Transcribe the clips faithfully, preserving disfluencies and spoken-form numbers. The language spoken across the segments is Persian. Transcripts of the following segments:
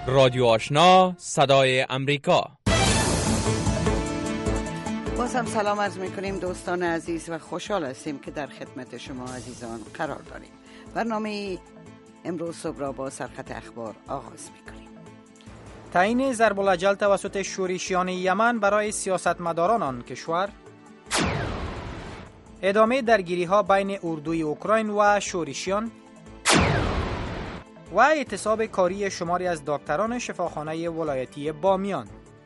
رادیو آشنا صدای امریکا. باز هم سلام عرض میکنیم دوستان عزیز و خوشحال هستیم که در خدمت شما عزیزان قرار داریم. برنامه امروز صبح را با سرخط اخبار آغاز میکنیم. تعیین ضرب الاجل توسط شورشیان یمن برای سیاستمداران آن کشور، ادامه درگیری ها بین اردوی اوکراین و شورشیان و اعتصاب کاری شماری از دکتران شفاخانه ولایتی بامیان.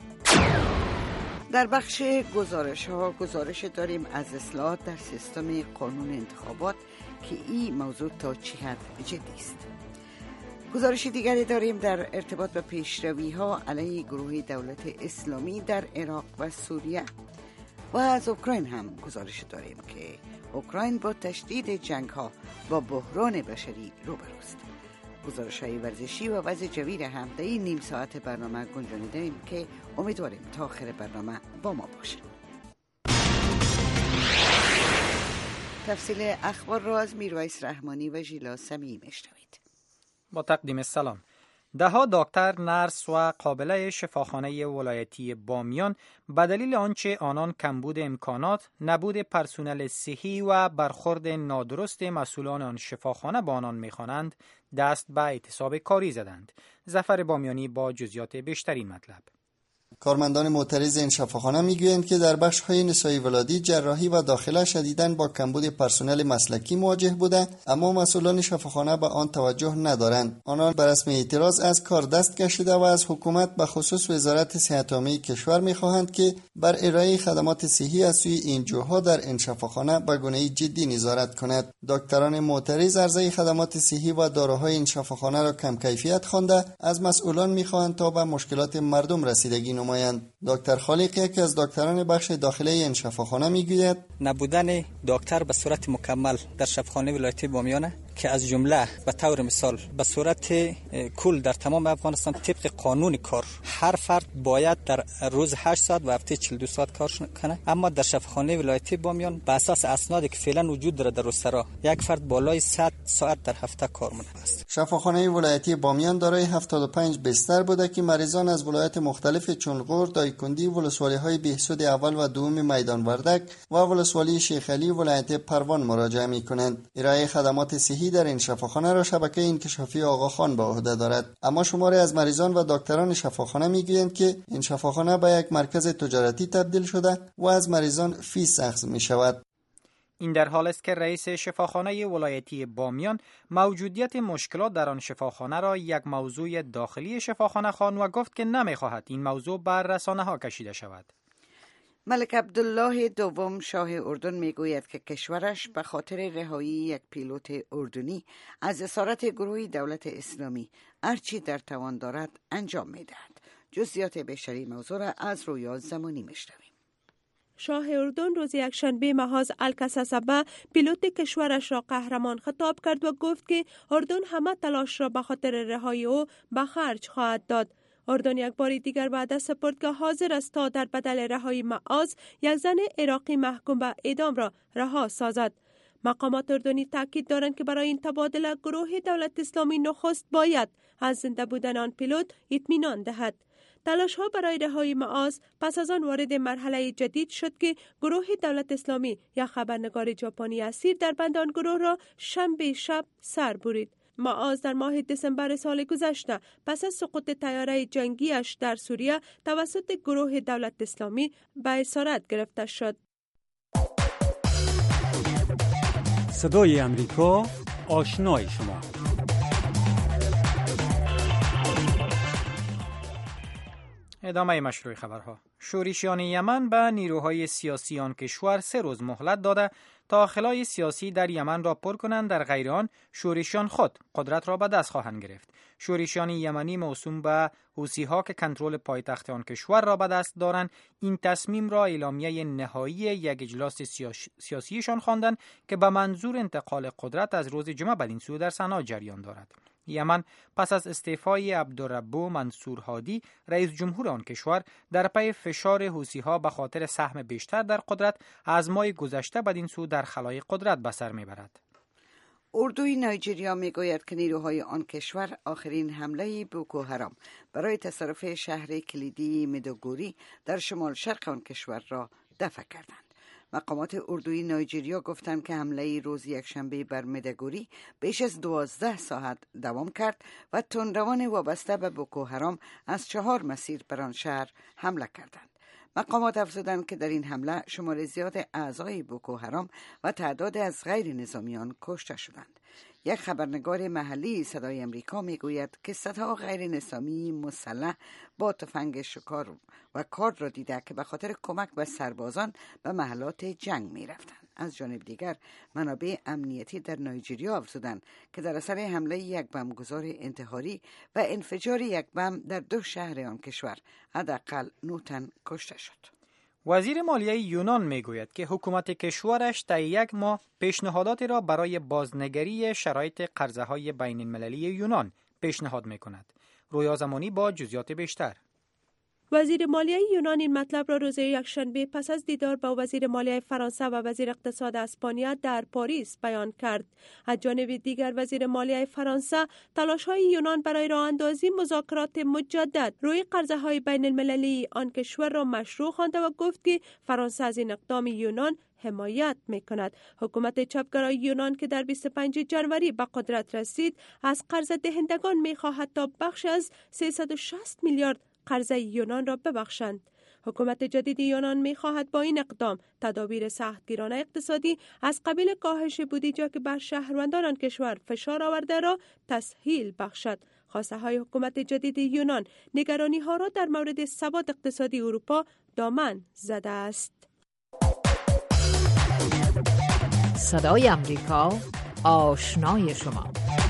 در بخش گزارش ها گزارش داریم از اصلاحات در سیستم قانون انتخابات که این موضوع تا چه حد جدی است. گزارش دیگری داریم در ارتباط با پیشروی ها علیه گروه دولت اسلامی در عراق و سوریه و از اوکراین هم گزارش داریم که اوکراین با تشدید جنگ ها با بحران بشری روبروست. گزارش های ورزشی و وضع جوی را هم در این نیم ساعت برنامه گنجانیده‌ایم که امیدواریم تا آخر برنامه با ما باشید. تفصیل اخبار را از میرویس رحمانی و ژیلا سمیعی میشنوید. با تقدیم سلام. ده ها دکتر، نرس و قابله شفاخانه ولایتی بامیان به دلیل آنچه آنان کمبود امکانات، نبود پرسنل صحی و برخورد نادرست مسئولان آن شفاخانه با آنان می‌خوانند، دست به اعتصاب کاری زدند. ظفر بامیانی با جزئیات بیشتر این مطلب. کارمندان معترض این شفاخانه میگویند که در بخش‌های نسایی ولادی، جراحی و داخله شدیداً با کمبود پرسنل مسلکی مواجه بوده، اما مسئولان شفاخانه به آن توجه ندارند. آنان بر رسم اعتراض از کار دست کشیده و از حکومت به خصوص وزارت صحت عامه کشور می‌خواهند که بر ارائه خدمات صحی از سوی این جوها در این شفاخانه به گونه‌ای جدی نظارت کند. دکتران معترض عرضه خدمات صحی و داروهای این شفاخانه را کم کیفیت خوانده، از مسئولان می‌خواهند تا به مشکلات مردم رسیدگی نمایند. دکتر خالق، یکی از دکتران بخش داخلی این شفاخانه، میگوید نبودن دکتر به صورت مکمل در شفاخانه ولایتی بامیان که از جمله به طور مثال به صورت کل در تمام افغانستان طبق قانون کار هر فرد باید در روز هشت ساعت و هفته چهل و دو ساعت کار کنه، اما در شفاخانه ولایتی بامیان به اساس اسنادی که فعلا وجود داره در روسرا یک فرد بالای صد ساعت در هفته کار می‌کنه است. شفاخانه ولایتی بامیان دارای هفتاد و پنج بستر بوده که مریضان از ولایت مختلف چون غور، دایکندی، ولسوالی‌های بهسود اول و دوم میدان وردک و ولسوالی شیخ علی ولایت پروان مراجعه می‌کنند. ارائه خدمات صحی در این شفاخانه را شبکه انکشافی آقاخان به عهده دارد، اما شماری از مریضان و دکتران شفاخانه میگویند که این شفاخانه به یک مرکز تجارتی تبدیل شده و از مریضان فیس اخذ می شود. این در حال است که رئیس شفاخانه ولایتی بامیان موجودیت مشکلات در آن شفاخانه را یک موضوع داخلی شفاخانه خواند و گفت که نمی‌خواهد این موضوع بر رسانه‌ها کشیده شود. ملک عبدالله دوم شاه اردن میگوید که کشورش به خاطر رهایی یک پیلوت اردنی از اسارت گروه دولت اسلامی هرچی در توان دارد انجام میدهد. جزئیات بیشتری موضوع را از رویا زمانی میشنویم. شاه اردن روز یکشنبه محاذ الکساسبه پیلوت کشورش را قهرمان خطاب کرد و گفت که اردن همه تلاش را به خاطر رهایی او به خرج خواهد داد. اردن یک بار دیگر وعده سپرد که حاضر است تا در بدل رهایی معاذ، یک زن عراقی محکوم به اعدام را رها سازد. مقامات اردنی تاکید دارند که برای این تبادله گروه دولت اسلامی نخست باید از زنده بودن آن پیلوت اطمینان دهد. تلاش ها برای رهایی معاذ پس از آن وارد مرحله جدید شد که گروه دولت اسلامی یا خبرنگار ژاپنی اسیر در بند آن گروه را شنبه شب سر برید. معاذ در ماه دسامبر سال گذشته پس از سقوط طیاره جنگیش در سوریه توسط گروه دولت اسلامی به اسارت گرفته شد. صدای امریکا، آشنای شما. ادامه مشروع خبرها. شورشیان یمن به نیروهای سیاسی آن کشور سه روز مهلت داده تا خلای سیاسی در یمن را پر کنند، در غیر آن شورشیان خود قدرت را به دست خواهند گرفت. شورشیان یمنی موسوم به حوثی‌ها که کنترل پایتخت آن کشور را به دست دارند، این تصمیم را اعلامیه نهایی یک اجلاس سیاسیشان خواندند که به منظور انتقال قدرت از روز جمعه بدین سو در صنعا جریان دارد. یمن پس از استعفای عبدالربو منصور هادی رئیس جمهور آن کشور در پی فشار حوثی‌ها به خاطر سهم بیشتر در قدرت از ماه گذشته بدین سو در خلای قدرت به سر میبرد. اردوی نایجریا میگوید که نیروهای آن کشور آخرین حمله بوکو حرام برای تصرف شهر کلیدی میدوگوری در شمال شرق آن کشور را دفع کردند. مقامات اردوی نایجریا گفتند که حمله روز یکشنبه بر میدوگوری بیش از دوازده ساعت دوام کرد و تندروان وابسته به بوکو حرام از چهار مسیر بر آن شهر حمله کردند. مقامات افزودند که در این حمله شمار زیاد اعضای بوکو حرام و تعداد از غیر نظامیان کشته شدند. یک خبرنگار محلی صدای امریکا میگوید که صدها غیر نظامی مسلح با تفنگ شکار و کارد را دیده که به خاطر کمک به سربازان به محلات جنگ می رفتند. از جانب دیگر منابع امنیتی در نایجریا افزودند که در اثر حمله یک بمبگذار انتحاری و انفجار یک بم در دو شهر آن کشور حداقل نه تن کشته شد. وزیر مالیه یونان میگوید که حکومت کشورش طی یک ماه پیشنهاداتی را برای بازنگری شرایط قرضه‌های بین المللی یونان پیشنهاد میکند. رویا زمانی با جزئیات بیشتر. وزیر مالیه یونان این مطلب را روز یکشنبه پس از دیدار با وزیر مالیه فرانسه و وزیر اقتصاد اسپانیا در پاریس بیان کرد. از جانب دیگر وزیر مالیه فرانسه تلاش‌های یونان برای راه اندازی مذاکرات مجدد روی قرضه‌های بین المللی آن کشور را مشروع خوانده و گفت که فرانسه از این اقدام یونان حمایت می‌کند. حکومت چپگرای یونان که در بیست و پنجم ژانویه به قدرت رسید، از قرض دهندگان می‌خواهد تا بخش از سیصد و شصت میلیارد قرض یونان را ببخشند. حکومت جدید یونان می‌خواهد با این اقدام تدابیر سختگیرانه اقتصادی از قبیل کاهش بودجه که بر شهروندان آن کشور فشار آورده را تسهیل بخشد. خواسته های حکومت جدید یونان نگرانی ها را در مورد ثبات اقتصادی اروپا دامن زده است. صدای امریکا، آشنای شما.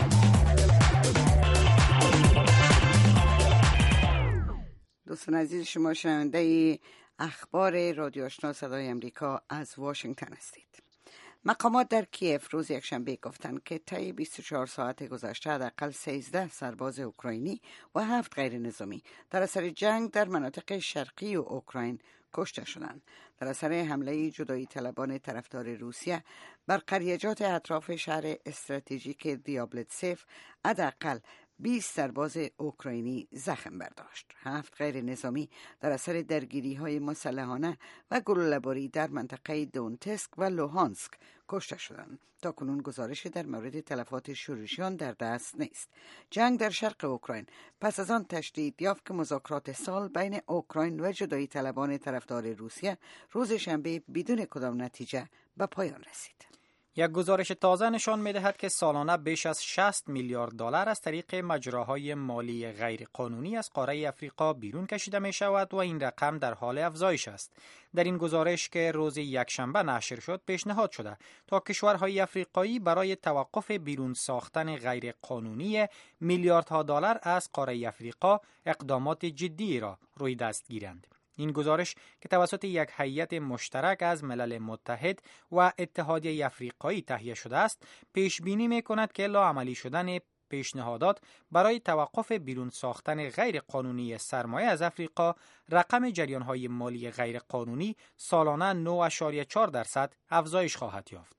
دوستان عزیز، شما شنونده اخبار رادیو آشنا صدای امریکا از واشنگتن هستید. مقامات در کیف روز یکشنبه گفتند که طی بیست و چهار ساعت گذشته حداقل سیزده سرباز اوکراینی و هفت غیر نظامی در اثر جنگ در مناطق شرقی اوکراین کشته شدند. در اثر حمله جدایی طلبان طرفدار روسیه بر قریجات اطراف شهر استراتژیک دیابلتسف حداقل بیست سرباز اوکراینی زخم برداشت. هفت غیر نظامی در اثر درگیری های مسلحانه و گلوله‌باری در منطقه دونتسک و لوهانسک کشته شدند. تا کنون گزارشی در مورد تلفات شورشیان در دست نیست. جنگ در شرق اوکراین پس از آن تشدید یافت که مذاکرات سال بین اوکراین و جدایی طلبان طرفدار روسیه روز شنبه بدون کدام نتیجه به پایان رسید. یک گزارش تازه نشان می‌دهد که سالانه بیش از شصت میلیارد دلار از طریق مجراهای مالی غیرقانونی از قاره افریقا بیرون کشیده می‌شود و این رقم در حال افزایش است. در این گزارش که روز یکشنبه نشر شد، پیشنهاد شده تا کشورهای افریقایی برای توقف بیرون ساختن غیرقانونی میلیاردها دلار از قاره افریقا اقدامات جدی را روی دست گیرند. این گزارش که توسط یک هیئت مشترک از ملل متحد و اتحادیه افریقایی تهیه شده است، پیش بینی می‌کند که لاعملی شدن پیشنهادات برای توقف بیرون ساختن غیر قانونی سرمایه از افریقا رقم جریان‌های مالی غیر قانونی سالانه نه و چهار درصد افزایش خواهد یافت.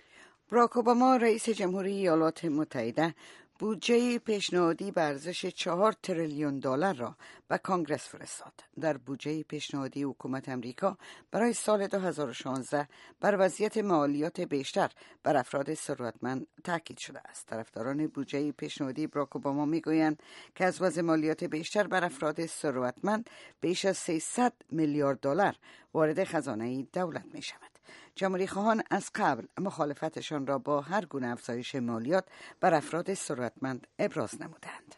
باراک اوباما رئیس جمهوری ایالات متحده بودجه پیشنهادی به ارزش چهار تریلیون دلار را به کانگرس فرستاد. در بودجه پیشنهادی حکومت امریکا برای سال دو هزار و شانزده بر وضعیت مالیات بیشتر بر افراد ثروتمند تاکید شده است. طرفداران بودجه پیشنهادی باراک اوباما میگویند که از وضع مالیات بیشتر بر افراد ثروتمند بیش از سیصد میلیارد دلار وارد خزانه دولت می شود. جمهوری خواهان از قبل مخالفتشان را با هر گونه افزایش مالیات بر افراد ثروتمند ابراز نمودند.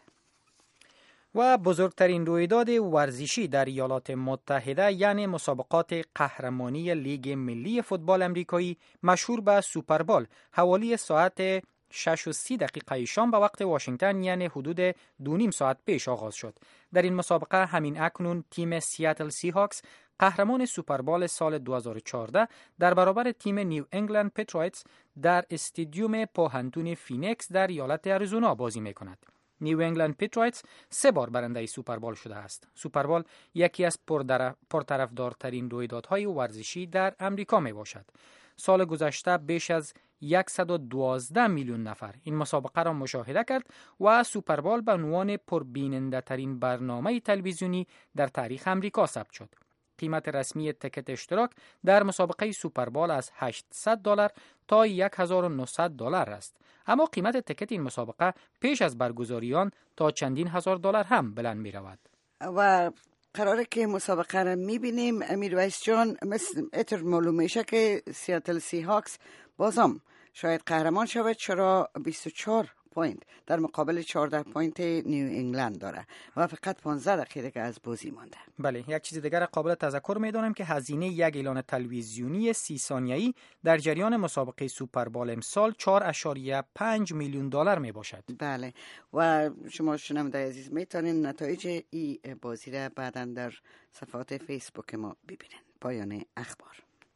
و بزرگترین رویداد ورزشی در ایالات متحده یعنی مسابقات قهرمانی لیگ ملی فوتبال امریکایی مشهور به سوپربال حوالی ساعت شش و سی دقیقه شام به وقت واشنگتن یعنی حدود دو نیم ساعت پیش آغاز شد. در این مسابقه همین اکنون تیم سیاتل سی هاکس قهرمان سوپربال سال دو هزار و چهارده در برابر تیم نیو انگلند پترایتس در استادیوم پوهنتون فینکس در ایالت اریزونا بازی می‌کند. نیو انگلند پترایتس سه بار برنده سوپربال شده است. سوپربال یکی از پرطرفدارترین رویدادهای ورزشی در امریکا می باشد. سال گذشته بیش از صد و دوازده میلیون نفر این مسابقه را مشاهده کرد و سوپربال به عنوان پربیننده ترین برنامه تلویزیونی در تاریخ امریکا ثبت شد. قیمت رسمی تکت اشتراک در مسابقه سوپربال از هشتصد دلار تا هزار و نهصد دلار است. اما قیمت تکت این مسابقه پیش از برگزاری آن تا چندین هزار دلار هم بلند می رود. و قراره که مسابقه را میبینیم. امیر ویس جان، مثل اتر معلوم میشه که سیاتل سی هاکس بازم شاید قهرمان شود، چرا بیست و چهار پوینت در مقابل چهارده پوینت نیو انگلند داره و فقط پانزده دقیقه که از بازی مانده. بله، یک چیز دیگر قابل تذکر میدونم که هزینه یک اعلان تلویزیونی سی ثانیه‌ای در جریان مسابقه سوپربال امسال چهار و پنج میلیون دلار می باشد. بله، و شما شنونده عزیز میتونین نتایج این بازی را بعداً در صفحات فیسبوک ما ببینین. پایان اخبار.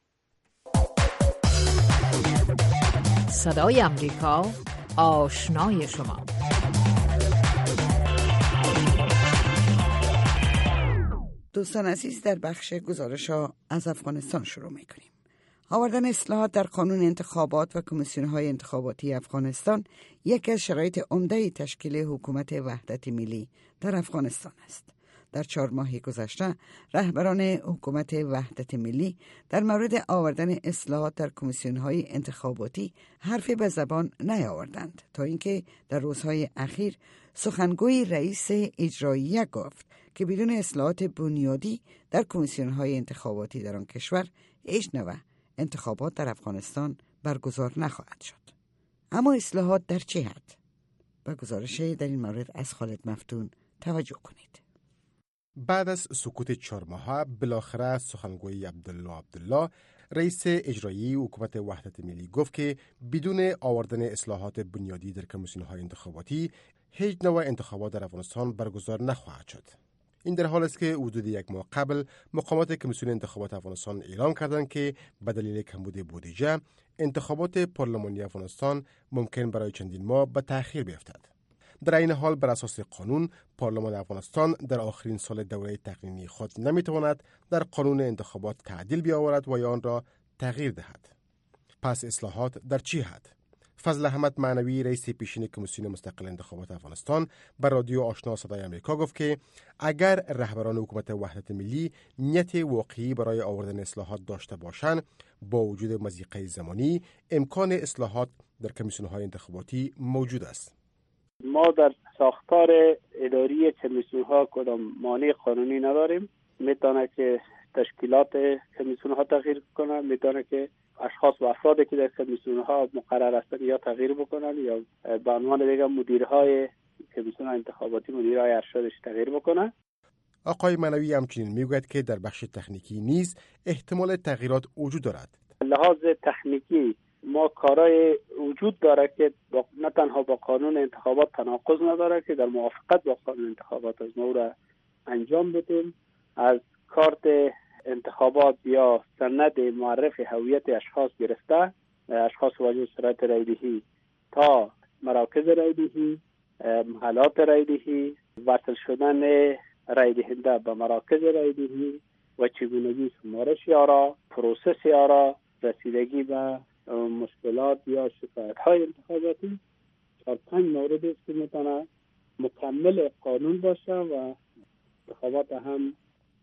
صدای امریکا، آشنای شما. دوستان عزیز، در بخش گزارش ها از افغانستان شروع میکنیم. آوردن اصلاحات در قانون انتخابات و کمیسیون های انتخاباتی افغانستان یکی از شرایط عمده تشکیل حکومت وحدت ملی در افغانستان است. در چهار ماه گذشته رهبران حکومت وحدت ملی در مورد آوردن اصلاحات در کمیسیون‌های انتخاباتی حرفی به زبان نیاوردند تا اینکه در روزهای اخیر سخنگوی رئیس اجراییه گفت که بدون اصلاحات بنیادی در کمیسیون‌های انتخاباتی در آن کشور هیچ نوع انتخابات در افغانستان برگزار نخواهد شد. اما اصلاحات در چه حد؟ به گزارش در این مورد از خالد مفتون توجه کنید. بعد از سکوت چهار ماهه بالاخره سخنگوی عبدالله عبدالله رئیس اجرایی حکومت وحدت ملی گفت که بدون آوردن اصلاحات بنیادی در کمیسیون‌های انتخاباتی هیچ نوع انتخابات در افغانستان برگزار نخواهد شد. این در حال است که حدود یک ماه قبل مقامات کمیسیون انتخابات افغانستان اعلام کردند که به دلیل کمبود بودجه انتخابات پارلمانی افغانستان ممکن برای چندین ماه به تأخیر بیفتد. در این حال بر اساس قانون پارلمان افغانستان در آخرین سال دوره تقنینی خود نمیتواند در قانون انتخابات تعدیل بیاورد و یا آن را تغییر دهد. پس اصلاحات در چه حد؟ فضل احمد معنوی رئیس پیشین کمیسیون مستقل انتخابات افغانستان بر رادیو آشنا صدای آمریکا گفت که اگر رهبران حکومت وحدت ملی نیت واقعی برای آوردن اصلاحات داشته باشند، با وجود مضیقه زمانی امکان اصلاحات در کمیسیون‌های انتخاباتی موجود است. ما در ساختار اداری کمیسیون ها کدام مانع قانونی نداریم. میتونه که تشکیلات کمیسیون ها تغییر کنن، میتونه که اشخاص و افرادی که در کمیسیون ها مقرر هستند یا تغییر بکنن یا به عنوان دیگه مدیرهای کمیسیون انتخاباتی مدیرهای ارشدش تغییر بکنن. آقای معنوی همچنین میگوید که در بخش تکنیکی نیز احتمال تغییرات وجود دارد. لحاظ تکنیکی ما کارای وجود داره که نه تنها با قانون انتخابات تناقض نداره که در موافقت با قانون انتخابات از ما را انجام بدیم. از کارت انتخابات یا سند معرف هویت اشخاص گرفته، اشخاص واجد شرایط رایدهی تا مراکز رایدهی، محلات رایدهی، وصل شدن رایدهنده به مراکز رایدهی و چگونگی شمارش آرا، پروسس آرا، رسیدگی به مشکلات یا شکایت های انتخاباتی، چهار پنج مورد است که میتونه مکمل قانون باشه و انتخابات هم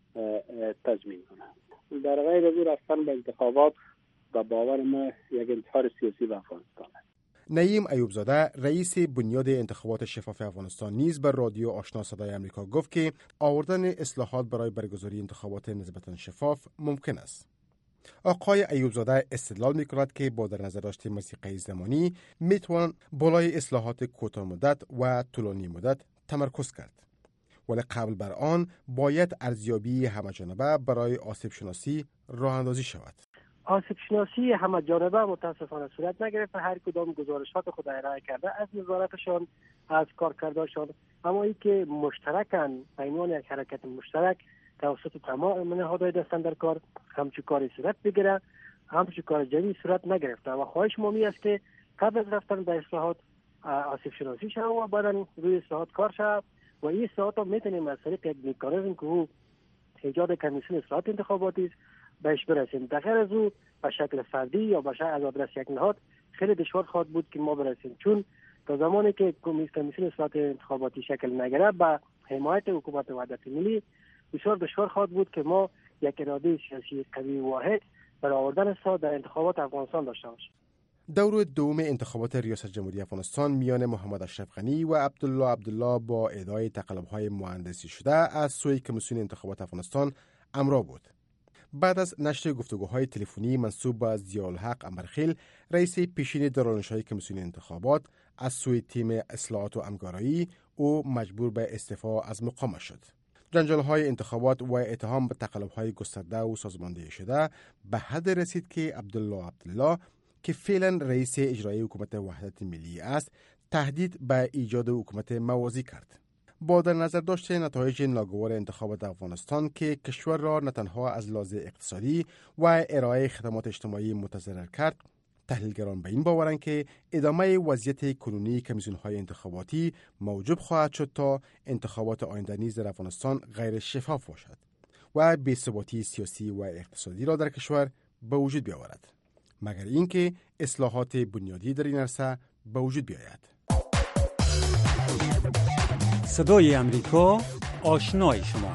تضمین کنه. در غیر از این رفتن به انتخابات به باور ما یک انتحار سیاسی به افغانستان است. نعیم ایوب زاده رئیس بنیاد انتخابات شفاف افغانستان نیز بر رادیو آشنا صدای آمریکا گفت که آوردن اصلاحات برای برگزاری انتخابات نسبتاً شفاف ممکن است. آقای ایوب زاده استدلال می‌کند که با در نظر داشت مضیقه زمانی میتوان بالای اصلاحات کوتاه مدت و طولانی مدت تمرکز کرد، ولی قبل بر آن باید ارزیابی همه‌جانبه برای آسیب شناسی راه اندازی شود. آسیب شناسی همه‌جانبه متاسفانه صورت نگرفته. هر کدام گزارشات خود ارائه کرده از وزارتشان، از کارکردشان، اما این که مشترکاً به عنوان یک حرکت مشترک توسط تمام نهادهای دستن در کار همچون کاری صورت بگیره، همچون کار جدی صورت نگرفته و خواهش مامی است که قبل از رفتن به اصلاحات آسیب شناسی شود و بعدا روی اصلاحات کار شود و این اصلاحات ها میتونیم از طریق یک مکانیزم که او ایجاد کمیسیون اصلاحات انتخاباتی است بهش برسیم. در غیر از او به شکل فردی یا به شکل از آدرس یک نهاد خیلی دشوار خواهد بود که ما برسیم، چون تا زمانی که کمیسیون اصلاحات انتخاباتی شکل نگیره با حمایت حکومت وحدت ملی بسیار دشوار خواهد بود که ما یک اراده سیاسی قوی واحد برای آوردن صوت در انتخابات افغانستان داشته باشیم. دور دوم انتخابات ریاست جمهوری افغانستان میان محمد اشرف غنی و عبدالله عبدالله با ادعای تقلب‌های مهندسی شده از سوی کمیسیون انتخابات افغانستان امرا بود. بعد از نشر گفتگوهای تلفنی منسوب به ضیاءالحق انبرخیل، رئیس پیشین دارالانشای کمیسیون انتخابات، از سوی تیم اصلاحات و همکاری، او مجبور به استعفا از مقامش شد. جنجال‌های انتخابات و اتهام به تقلب‌های گسترده و سازماندهی شده به حد رسید که عبدالله عبدالله که فعلا رئیس اجرایی حکومت وحدت ملی است، تهدید به ایجاد حکومت موازی کرد. با در نظر داشت نتایج ناگوار انتخابات افغانستان که کشور را نه تنها از لحاظ اقتصادی و ارائه خدمات اجتماعی متضرر کرد، تحلیلگران به این باورند که ادامه وضعیت کنونی کمیسیون‌های انتخاباتی موجب خواهد شد تا انتخابات آینده نیز در افغانستان غیر شفاف باشد و بی‌ثباتی سیاسی و اقتصادی را در کشور به وجود بیاورد، مگر اینکه اصلاحات بنیادی در این عرصه به وجود بیاید. صدای امریکا، آشنای شما.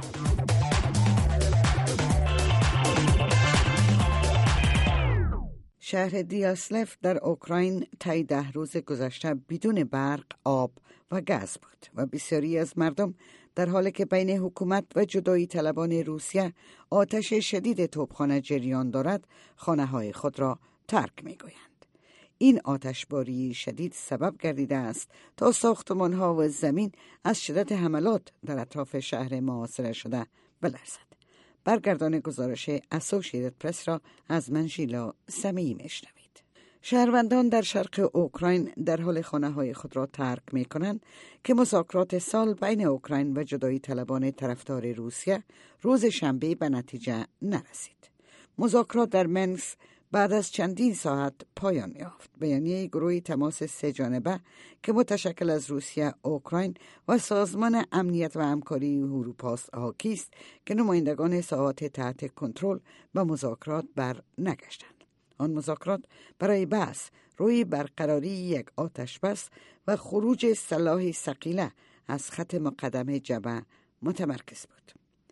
شهر دیاسلف در اوکراین طی ده روز گذشته بدون برق، آب و گاز بود و بسیاری از مردم در حالی که بین حکومت و جدایی طلبان روسیه آتش شدید توپخانه جریان دارد، خانه های خود را ترک می گویند. این آتشباری شدید سبب گردیده است تا ساختمان ها و زمین از شدت حملات در اطراف شهر محاصره شده بلرزد. برگردان گزارش اسوشییتد پرس را از من شیلا سمیعی میشنوید. شهروندان در شرق اوکراین در حال خانه های خود را ترک می کنند که مذاکرات سال بین اوکراین و جدایی طلبان طرفدار روسیه روز شنبه به نتیجه نرسید. مذاکرات در منسک بعد از چندین ساعت پایان یافت. بیانیه گروه تماس سه جانبه که متشکل از روسیه، اوکراین و سازمان امنیت و همکاری اروپا حاکی است که نمایندگان ساحات تحت کنترل به مذاکرات بر نگشتند. آن مذاکرات برای بحث روی برقراری یک آتش بس و خروج سلاح ثقیله از خط مقدم جبهه متمرکز بود.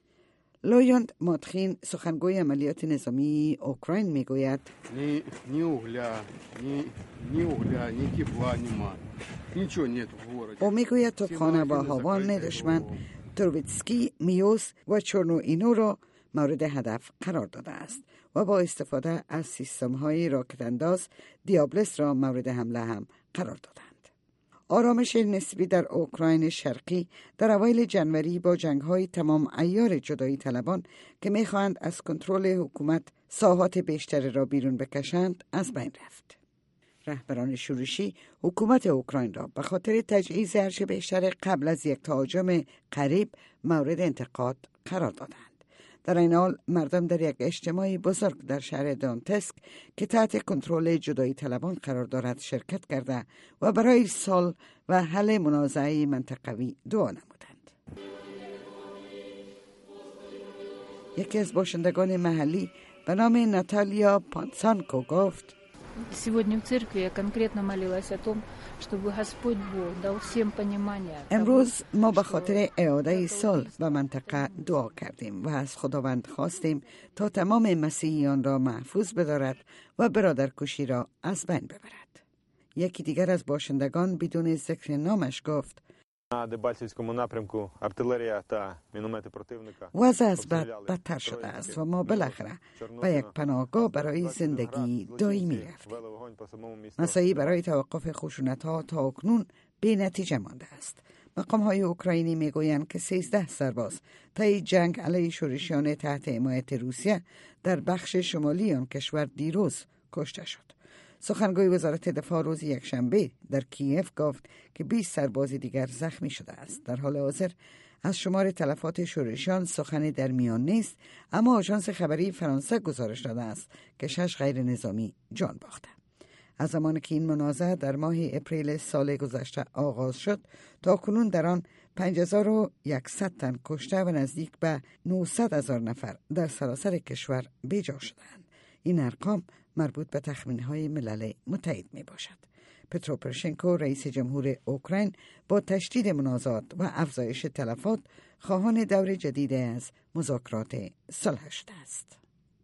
لویوند ماتخین سخنگوی عملیات نظامی اوکراین میگوید نی نی اوغلا نی نی اوغلا نی تیپلا نیما نیچو نیت او میگوید توپخانه با هاوان دشمن ترویتسکی، میوس و چورنو اینو را مورد هدف قرار داده است و با استفاده از سیستم های راکت انداز دیابلس را مورد حمله هم قرار دادند. آرامش نسبی در اوکراین شرقی در اوایل جنوری با جنگ‌های تمام عیار جدایی طلبان که می‌خواهند از کنترل حکومت ساحات بیشتر را بیرون بکشند از بین رفت. رهبران شورشی حکومت اوکراین را به خاطر تجهیز هرچه بیشتر قبل از یک تهاجم قریب مورد انتقاد قرار دادند. در این حال مردم در یک اجتماع بزرگ در شهر دونتسک که تحت کنترل جدایی طلبان قرار دارد شرکت کرده و برای صلح و حل منازعه منطقوی دعا نمودند. یکی از باشندگان محلی به نام ناتالیا پانسانکو گفت Сегодня в церкви я конкретно молилась о том, чтобы Господь Бог дал всем понимание. امروز ما به خاطر اعاده صلح به منطقه دعا کردیم و از خداوند خواستیم تا تمام مسیحیان را محفوظ بدارد و برادرکشی را از بین ببرد. یکی دیگر از باشندگان بدون ذکر نامش گفت وضع از بد بدتر شده است و ما بالاخره به یک پناهگاه برای زندگی دائمی رفتیم. مساعی برای توقف خشونت‌ها تا اکنون بی نتیجه مانده است. مقام‌های اوکراینی میگویند که سیزده سرباز طی جنگ علیه شورشیان تحت حمایت روسیه در بخش شمالی آن کشور دیروز کشته شد. سخنگوی وزارت دفاع روز یکشنبه در کیف گفت که بیست سرباز دیگر زخمی شده است. در حال حاضر از شمار تلفات شورشیان سخنی در میان نیست، اما آژانس خبری فرانسه گزارش داده است که شش غیر نظامی جان باخته. از زمانی که این منازعه در ماه اپریل سال گذشته آغاز شد تا کنون در آن پنج هزار و صد تن کشته و نزدیک به نهصد هزار نفر در سراسر کشور بیجا شدند. این ارقام مربوط به تخمین‌های ملل متحد می باشد. پترو پروشنکو رئیس جمهور اوکراین با تشدید منازعات و افزایش تلفات خواهان دور جدید از مذاکرات صلح شده است.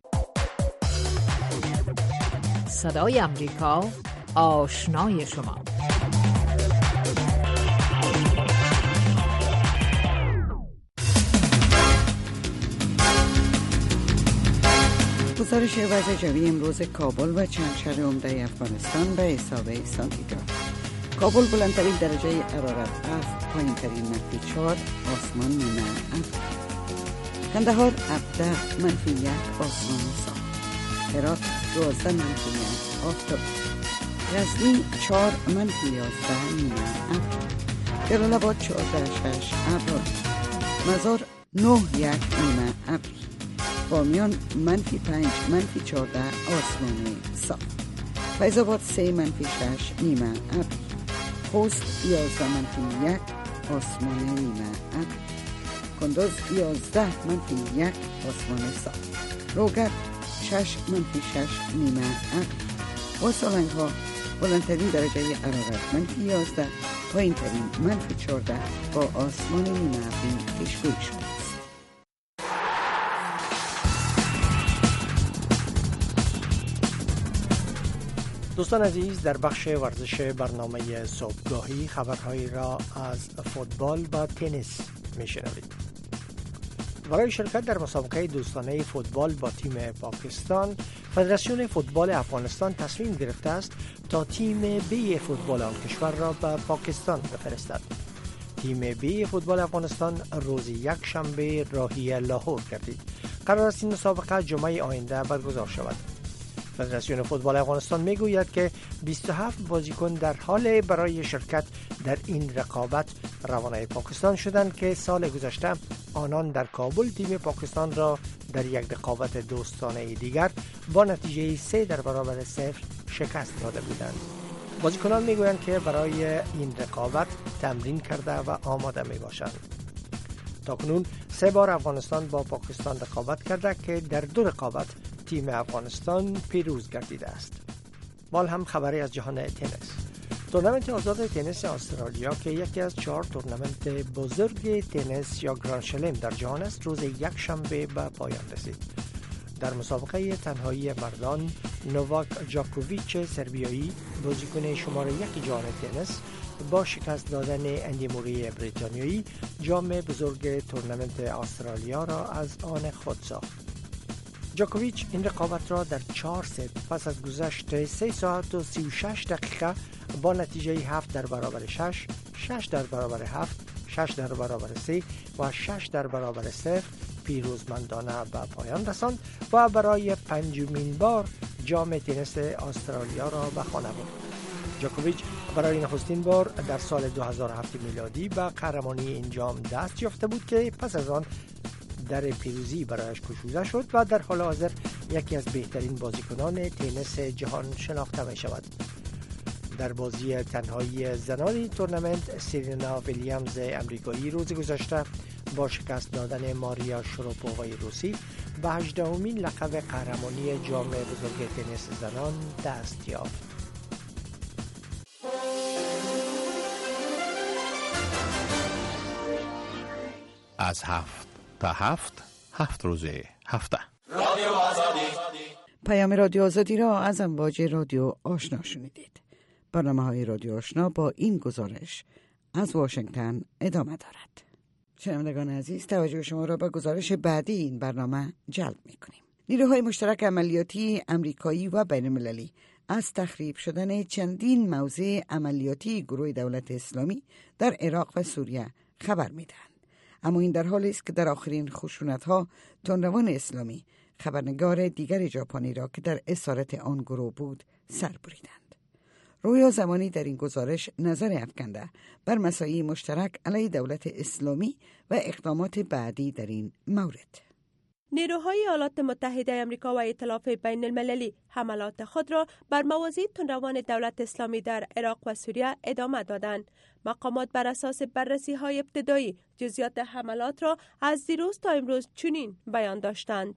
صدای امریکا، آشنای شما. گزارش وضع جوی امروز کابل و چند شهر عمده افغانستان به حساب سانتیگراد. کابل بلندترین درجه حرارت هفت، پایین ترین منفی چهار، آسمان نیمه ابر. کندهار هفده منفی یک، آسمان صاف. هرات دوازده منفی یک، آفتاب. غزنی چهار منفی یازده، نیمه ابر. جلال آباد چهارده شش، ابر. مزار نه یک، نیمه ابر. بامیان منفی پنج منفی چهارده، آسمان صاف. فیض آباد سه منفی شش، نیمه ابر. خوست یازده منفی یک، آسمان نیمه ابر. کندوز یازده منفی یک، آسمان صاف. روگر شش منفی شش، نیمه ابر. و سالنگ ها بلندترین درجه حرارت منفی یازده، پایین ترین منفی چهارده، با آسمان نیمه ابری پیشگویی شده. دوستان عزیز، در بخش ورزش برنامه صبحگاهی خبرهایی را از فوتبال و تنیس میشنوید. برای شرکت در مسابقه دوستانه فوتبال با تیم پاکستان، فدراسیون فوتبال افغانستان تصمیم گرفته است تا تیم بی فوتبال آن کشور را به پاکستان بفرستد. تیم بی فوتبال افغانستان روز یک شنبه راهی لاهور گردید. قرار است این مسابقه جمعه آینده برگزار شود. فدراسیون فوتبال افغانستان میگوید که بیست و هفت بازیکن در حال برای شرکت در این رقابت روانه پاکستان شدند که سال گذشته آنان در کابل تیم پاکستان را در یک رقابت دوستانه دیگر با نتیجه سه در برابر صفر شکست داده بودند. بازیکنان میگویند که برای این رقابت تمرین کرده و آماده می باشند. تاکنون سه بار افغانستان با پاکستان رقابت کرده که در دو رقابت تیم افغانستان پیروز گردیده است. مال هم خبری از جهان تنیس. تورنمنت آزاد تنیس استرالیا که یکی از چهار تورنمنت بزرگ تنیس یا گراند سلم در جهان است، روز یک شنبه به پایان رسید. در مسابقه تنهایی مردان، نوواک جاکوویچ سربیایی بازیکن شماره یک جهان تنیس با شکست دادن اندی موری بریتانیایی جام بزرگ تورنمنت استرالیا را از آن خود ساخت. جاکوویچ این رقابت را در چهار ست پس از گذشت سه ساعت و سی و شش دقیقه با نتیجه هفت در برابر شش، شش در برابر هفت، شش در برابر سه و شش در برابر صفر پیروزمندانه به پایان رساند و برای پنجمین بار جام تنیس استرالیا را به خانه برد. جاکوویچ برای نخستین بار در سال دو هزار و هفت میلادی به قهرمانی این جام دست یافته بود که پس از آن در پیروزی برایش گشوده شد و در حال حاضر یکی از بهترین بازیکنان تنیس جهان شناخته می شود. در بازی تنهایی زنان تورنمنت، سرینا ویلیامز امریکایی روز گذشته با شکست دادن ماریا شروپووای روسی به هجدهمین لقب قهرمانی جام بزرگ تنیس زنان دست یافت. از هفت تا هفت هفت روزه هفته رادیو آزادی. پیام رادیو آزادی را از امواج رادیو آشنا شنیدید. برنامه های رادیو آشنا با این گزارش از واشنگتن ادامه دارد. شنوندگان عزیز، توجه شما را به گزارش بعدی این برنامه جلب می کنیم. نیروهای مشترک عملیاتی امریکایی و بین المللی از تخریب شدن چندین موضع عملیاتی گروه دولت اسلامی در عراق و سوریه خبر می دهند. اما این در حالی است که در آخرین خشونت‌ها تندروان اسلامی خبرنگار دیگر ژاپنی را که در اسارت آن گروه بود سر بریدند. رویا زمانی در این گزارش نظر افکنده بر مساعی مشترک علیه دولت اسلامی و اقدامات بعدی در این مورد. نیروهای ایالات متحده آمریکا و ائتلاف بین المللی حملات خود را بر مواضع تندروان دولت اسلامی در عراق و سوریه ادامه دادند. مقامات بر اساس بررسی های ابتدایی جزئیات حملات را از دیروز تا امروز چنین بیان داشتند: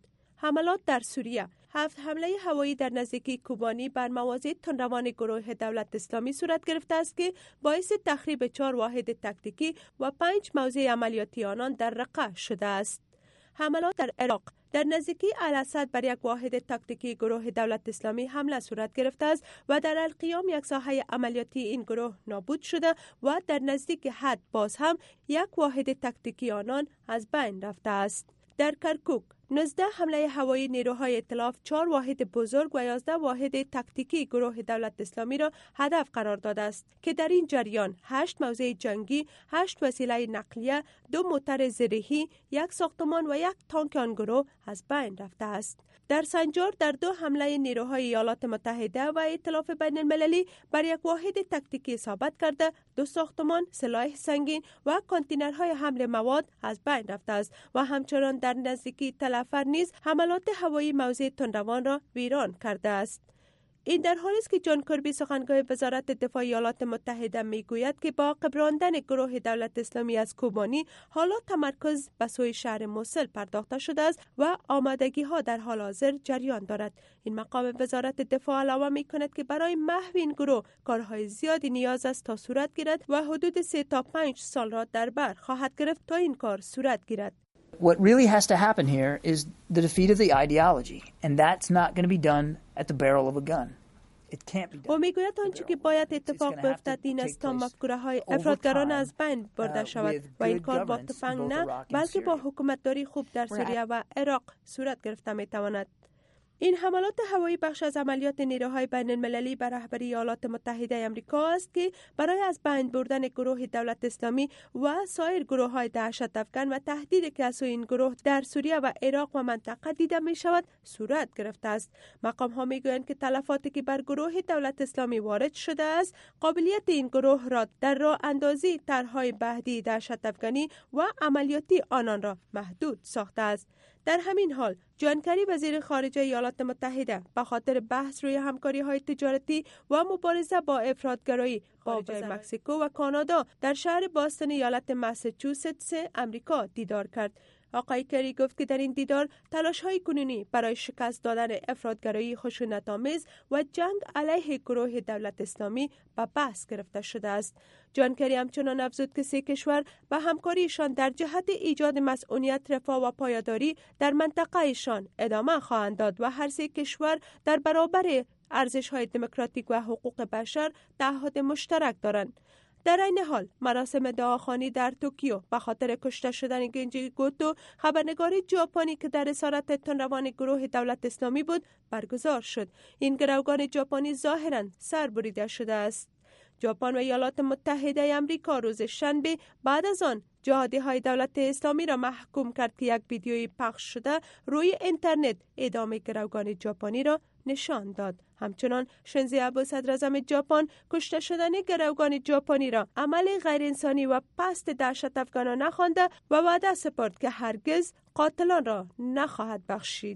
حملات در سوریه. هفت حمله هوایی در نزدیکی کوبانی بر مواضع تندروان گروه دولت اسلامی صورت گرفته است که باعث تخریب چهار واحد تکتیکی و پنج موضع عملیاتی آنان در رقه شده است. حملات در عراق در نزدیکی الاسد بر یک واحد تاکتیکی گروه دولت اسلامی حمله صورت گرفته است و در القیام یک ساحه عملیاتی این گروه نابود شده و در نزدیک حد باز هم یک واحد تاکتیکی آنان از بین رفته است. در کرکوک نوزده حمله هوایی نیروهای ائتلاف چهار واحد بزرگ و یازده واحد تاکتیکی گروه دولت اسلامی را هدف قرار داده است که در این جریان هشت موضع جنگی، هشت وسیله نقلیه، دو موتر زرهی، یک ساختمان و یک تانک آن گروه از بین رفته است. در سنجار در دو حمله نیروهای ایالات متحده و ائتلاف بین المللی بر یک واحد تاکتیکی اصابت کرده دو ساختمان، سلاح سنگین و کانتینرهای حمل مواد از بین رفته است و همچنان در نزدیکی تلفر نیز حملات هوایی موضع تندروان را ویران کرده است. این در حالی است که جان کربی سخنگوی وزارت دفاع ایالات متحده میگوید که با عقب راندن گروه دولت اسلامی از کوبانی حالا تمرکز به سوی شهر موسل پرداخته شده است و آمادگی ها در حال حاضر جریان دارد. این مقام وزارت دفاع علاوه می کند که برای محو این گروه کارهای زیادی نیاز است تا صورت گیرد و حدود سه تا پنج سال را در بر خواهد گرفت تا این کار صورت گیرد. What really has to happen here is the defeat of the ideology, and that's not going to be done at the barrel of a gun. It can't be done. و میگوید آنچه که باید اتفاق بیفتد این است تا مفکوره های افراطگرانه از بین برده شود و این کار با تفنگ نه بلکه با حکومتداری خوب در سوریه و عراق صورت گرفته می تواند. این حملات هوایی بخش از عملیات نیروهای بین المللی بر رهبری ایالات متحده آمریکا است که برای از بین بردن گروه دولت اسلامی و سایر گروه های دهشت افکن و تهدیدی که از سوی این گروه در سوریه و عراق و منطقه دیده می شود صورت گرفته است. مقام ها می گویند که تلفاتی که بر گروه دولت اسلامی وارد شده است قابلیت این گروه را در راه اندازی طرحهای بعدی دهشت افغانی و عملیاتی آنان را محدود ساخته است. در همین حال جان کری وزیر خارجه ایالات متحده به خاطر بحث روی همکاری های تجارتی و مبارزه با افراطگرایی با مکزیکو و کانادا در شهر باستون ایالت ماساچوستس امریکا دیدار کرد. آقای کری گفت که در این دیدار تلاش‌های کنونی برای شکست دادن افراطگرایی خشونت‌آمیز و جنگ علیه گروه دولت اسلامی به بحث گرفته شده است. جان کری همچنان افزود که سه کشور به همکاریشان در جهت ایجاد مسئولیت، رفاه و پایداری در منطقه‌شان ادامه خواهند داد و هر سه کشور در برابر ارزش‌های دموکراتیک و حقوق بشر تعهد مشترک دارند. در این حال مراسم دعاخوانی در توکیو به خاطر کشته شدن گنجی گوتو، خبرنگار ژاپنی که در اسارت تندروان گروه دولت اسلامی بود، برگزار شد. این گروگان ژاپنی ظاهراً سربریده شده است. ژاپن و ایالات متحده آمریکا روز شنبه بعد از آن جهادی های دولت اسلامی را محکوم کرد که یک ویدیوی پخش شده روی اینترنت اعدام گروگان ژاپنی را نشان داد. همچنان شینزو آبه صدراعظم ژاپن کشته شدن گروگان ژاپنی را عمل غیر انسانی و پست دهشت افغانانه خوانده و وعده سپرد که هرگز قاتلان را نخواهد بخشید.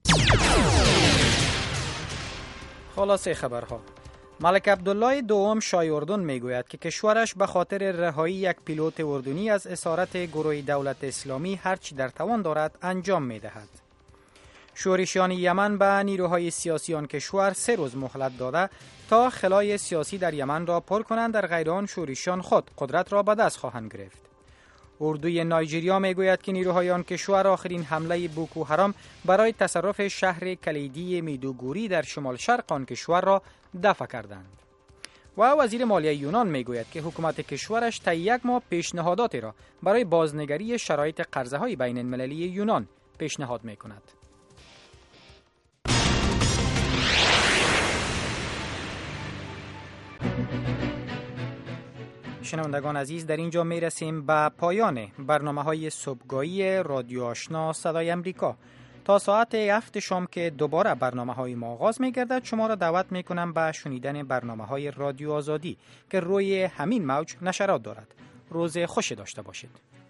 خلاصه خبرها: ملک عبدالله دوم شاه اردن میگوید که کشورش به خاطر رهایی یک پیلوت اردنی از اسارت گروه دولت اسلامی هرچی در توان دارد انجام میدهد. شورشیان یمن به نیروهای سیاسی آن کشور سه روز مهلت داده تا خلای سیاسی در یمن را پر کنند، در غیر آن شورشیان خود قدرت را به دست خواهند گرفت. اردوی نایجریا میگوید که نیروهای آن کشور آخرین حمله بوکو حرام برای تصرف شهر کلیدی میدوگوری در شمال شرق آن کشور را دفع کردند. و وزیر مالیه یونان میگوید که حکومت کشورش تا یک ماه پیشنهاداتی را برای بازنگری شرایط قرضه های بین المللی یونان پیشنهاد میکند. شنوندگان عزیز، در اینجا می رسیم به پایان برنامه های صبحگاهی رادیو آشنا صدای امریکا. تا ساعت هفت شام که دوباره برنامه های ما آغاز می گردد، شما را دعوت می کنم به شنیدن برنامه های رادیو آزادی که روی همین موج نشرات دارد. روز خوشی داشته باشید.